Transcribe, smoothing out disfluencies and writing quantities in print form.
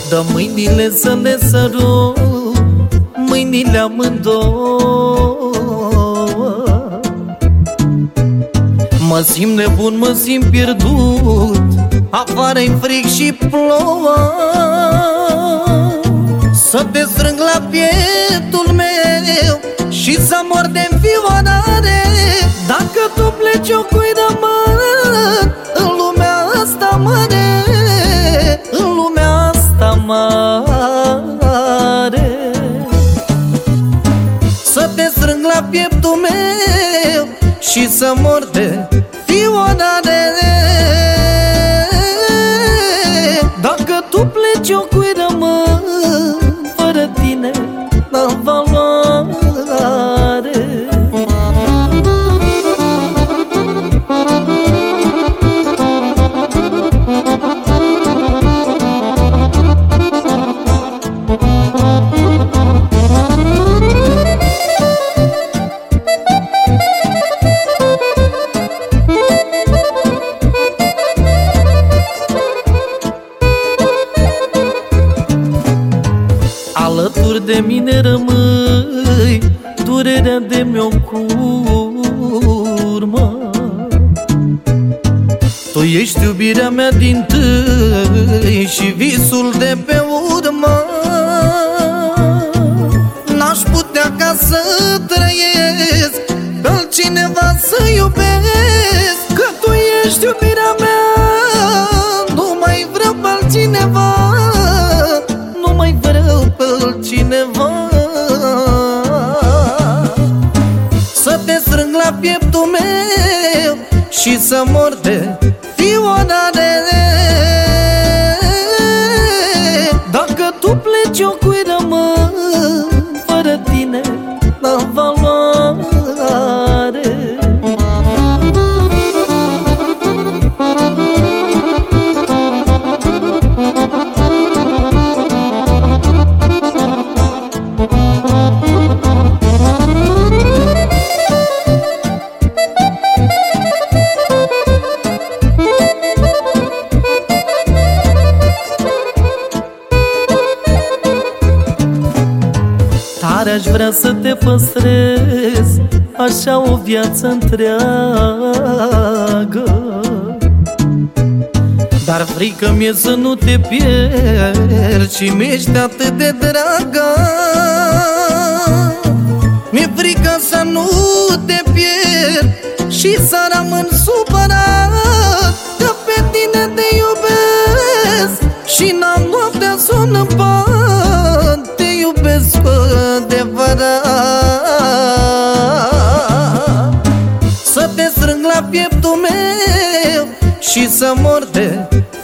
Dă mâinile să le sărut, mâinile amândouă. Mă simt nebun, mă simt pierdut, afară-i frig și plouă. Să te strâng la pieptul meu și să mor de înfioarare. Dacă tu pleci, eu cui rămân în lumea asta mare, în lumea asta mare. Să te strâng la pieptul meu și să mor de înfioarare. Dacă tu pleci, eu cui rămân, fără tine n-am valoare. Alături de mine rămâi, durerea de mi-o curmă. Tu ești iubirea mea dintâi și visul de pe urmă. N-aș putea ca să trăiesc, pe altcineva să iubesc. Că tu ești iubirea mea, nu mai vreau pe altcineva, nu mai vreau pe altcineva. Să te strâng la pieptul meu și să mor de înfioarare. Dacă tu pleci, eu cui rămân, fără tine n-am valoare. Tare aș vrea să te păstrez, așa o viață întreagă. Dar frică mi-e să nu te pierd și mi-ești atât de dragă. Mi-e frică să nu te pierd și să rămân supărat. Că pe tine te iubesc și n-am noaptea somn în pat. Te iubesc cu adevărat. Să te strâng la pieptul meu și să mor de